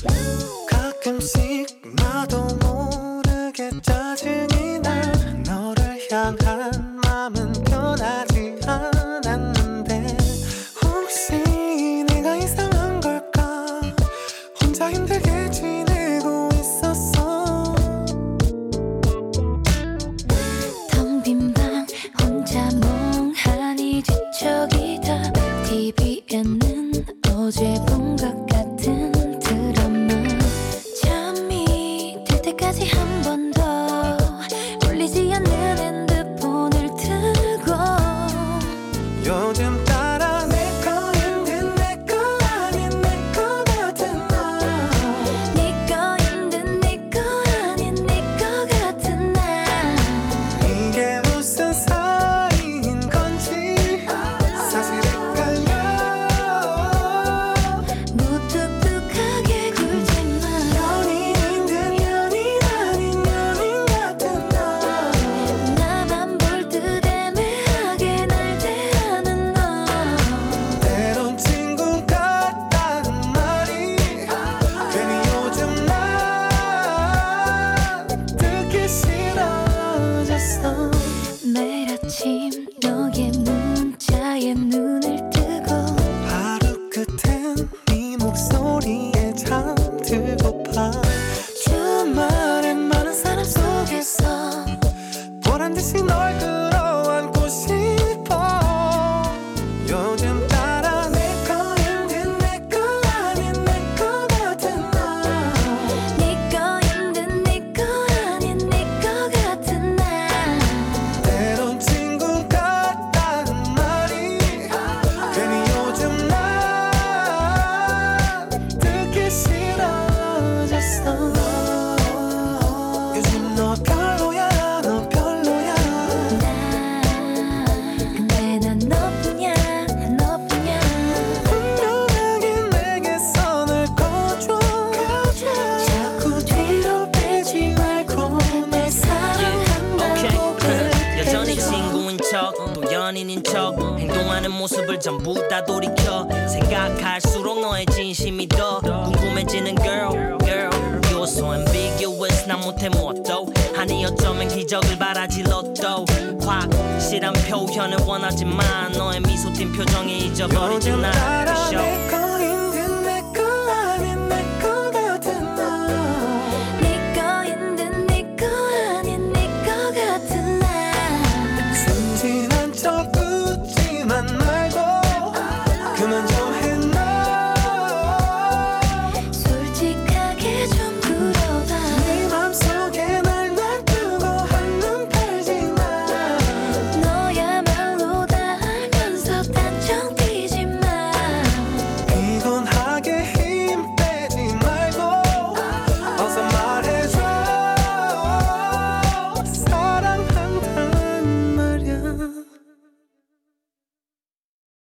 가끔씩 나도 모르게 짜증이 나. 너를 향한 마음은 변하지 않았는데 혹시 내가 이상한 걸까? 혼자 힘들게 지내고 있었어. 텅 빈 방 혼자 멍하니 뒤척이다. TV에는 어제 본 것 같은 드라마. 잠이 들 때까지 한 번 더 울리지 않는 핸드폰을 들고 요즘 따라 내 거인 내 거 아닌 내 거 같은 나. 네 거인 듯 네 거 아닌 네 거 같은 나. 이게 무슨 사이인 건지 사실 헷갈려. 무뚝뚝하게 굴지만 연인인 듯 연인 아닌 연인 같은 나. 나만 볼 듯 애매하게 날 대하는 너. 때론 친구 같다는 말이 괜히 요즘 난 듣기 싫어졌어. 매일 아침 너의 문자에 눈을 뜨고 하루 끝엔 네 목소리에 잠들고파. 주말엔 많은 사람 속에서 보란듯이 널 끌어안고 싶어. 요즘 따라 내 거인 듯 내 거 아닌 내 거 같은 나. 네 거인 듯 네 거 아닌 네 거 같은 나. 때론 친구 같다는 말이 괜히 요즘 난 듣기 싫어졌어. 요즘 너 별로야 너 별로야. 근데 난 너뿐이야 너뿐이야. 분명하게 내게 선을 꺼줘. 자꾸 뒤로 빼지 말고 날 사랑한다고 그래. 여전히 친구인 척 또 연인인 척 행동하는 모습을 전부 다 돌이켜 생각할수록 너의 진심이 더 궁금해지는 girl You're so ambiguous 난 못해 뭣도 아니 어쩌면 기적을 바라지 로또 확실한 표현을 원하지만 너의 미소 띈 표정에 잊어버리지 요즘 날 따라 show 내